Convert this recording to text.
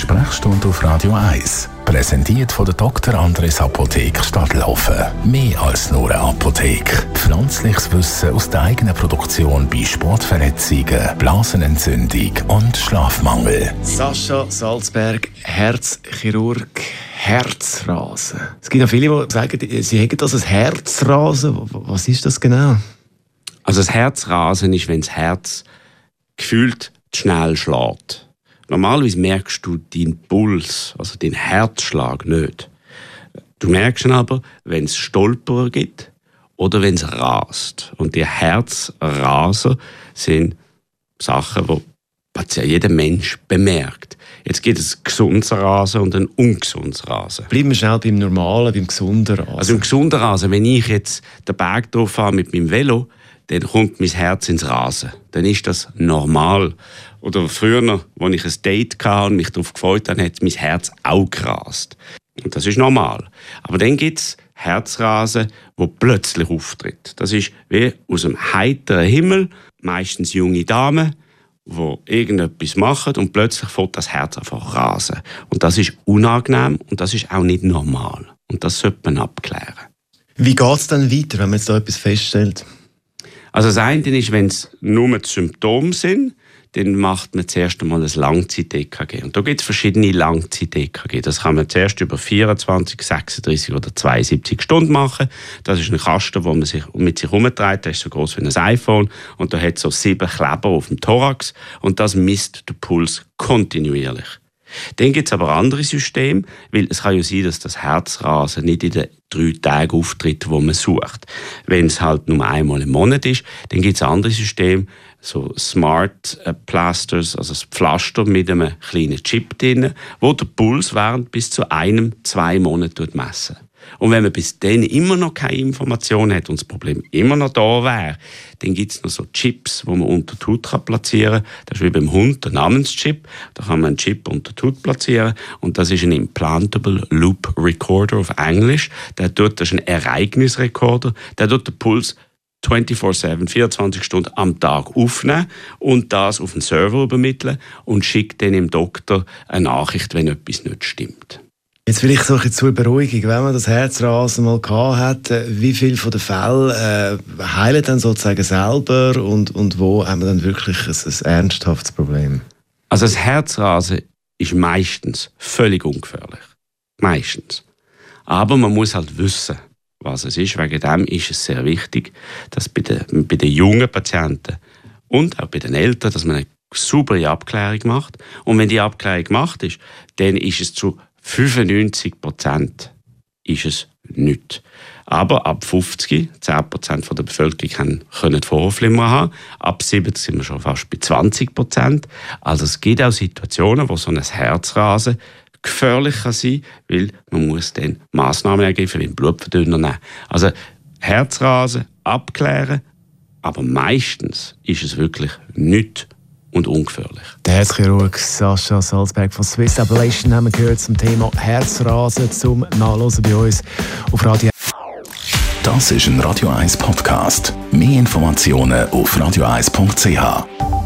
Sprechstunde auf Radio 1. Präsentiert von der Dr. Andres Apotheke Stadtlaufen. Mehr als nur eine Apotheke. Pflanzliches Wissen aus der eigenen Produktion bei Sportverletzungen, Blasenentzündung und Schlafmangel. Sascha Salzberg, Herzchirurg, Herzrasen. Es gibt auch viele, die sagen, sie hätten das ein Herzrasen. Was ist das genau? Also das Herzrasen ist, wenn das Herz gefühlt schnell schlägt. Normalerweise merkst du deinen Puls, also den Herzschlag nicht. Du merkst ihn aber, wenn es Stolperer gibt oder wenn es rast. Und die Herzrasen sind Sachen, die jeder Mensch bemerkt. Jetzt gibt es ein gesundes Rasen und ein ungesundes Rasen. Bleiben wir schnell beim normalen, beim gesunden Rasen. Also im gesunden Rasen, wenn ich jetzt den Berg drauf fahre mit meinem Velo, dann kommt mein Herz ins Rasen. Dann ist das normal. Oder früher, als ich ein Date hatte und mich darauf gefreut habe, hat mein Herz auch gerast. Und das ist normal. Aber dann gibt es Herzrasen, wo plötzlich auftritt. Das ist wie aus dem heiteren Himmel, meistens junge Damen, die irgendetwas machen und plötzlich fängt das Herz einfach rasen. Und das ist unangenehm und das ist auch nicht normal. Und das sollte man abklären. Wie geht es dann weiter, wenn man jetzt da etwas feststellt? Also das eine ist, wenn es nur die Symptome sind, dann macht man zuerst einmal ein Langzeit-EKG. Und da gibt es verschiedene Langzeit-EKG. Das kann man zuerst über 24, 36 oder 72 Stunden machen. Das ist ein Kasten, den man mit sich herumträgt. Der ist so groß wie ein iPhone. Und da hat so 7 Kleber auf dem Thorax. Und das misst den Puls kontinuierlich. Dann gibt es aber andere Systeme, weil es kann ja sein, dass das Herzrasen nicht in den 3 Tagen auftritt, wo man sucht. Wenn es halt nur einmal im Monat ist, dann gibt es andere Systeme, so Smart Plasters, also das Pflaster mit einem kleinen Chip drin, wo der Puls während bis zu 1-2 Monaten messen. Und wenn man bis dann immer noch keine Information hat und das Problem immer noch da wäre, dann gibt es noch so Chips, die man unter die Haut platzieren kann. Das ist wie beim Hund der Namenschip. Da kann man einen Chip unter die Haut platzieren. Und das ist ein Implantable Loop Recorder auf Englisch. Das ist ein Ereignisrekorder. Der tut den Puls 24/7, 24 Stunden am Tag aufnehmen und das auf den Server übermitteln und schickt dann dem Doktor eine Nachricht, wenn etwas nicht stimmt. Jetzt vielleicht so ein zur Beruhigung, wenn man das Herzrasen mal gehabt hat, wie viele von den Fällen heilen dann sozusagen selber und wo haben wir dann wirklich ein ernsthaftes Problem? Also das Herzrasen ist meistens völlig ungefährlich. Meistens. Aber man muss halt wissen, was es ist. Wegen dem ist es sehr wichtig, dass bei den jungen Patienten und auch bei den Eltern, dass man eine saubere Abklärung macht. Und wenn die Abklärung gemacht ist, dann ist es zu 95% ist es nichts. Aber ab 50, 10% der Bevölkerung können Vorhofflimmern haben. Ab 70 sind wir schon fast bei 20%. Also es gibt auch Situationen, wo so ein Herzrasen gefährlich kann sein, weil man muss dann Massnahmen ergreifen, wie Blutverdünner nehmen. Also Herzrasen abklären, aber meistens ist es wirklich nichts und ungefährlich. Der Herzchirurg Sascha Salzberg von Swiss Ablation haben wir gehört zum Thema Herzrasen, zum Nachhören bei uns auf Radio. Das ist ein Radio 1 Podcast. Mehr Informationen auf radio1.ch.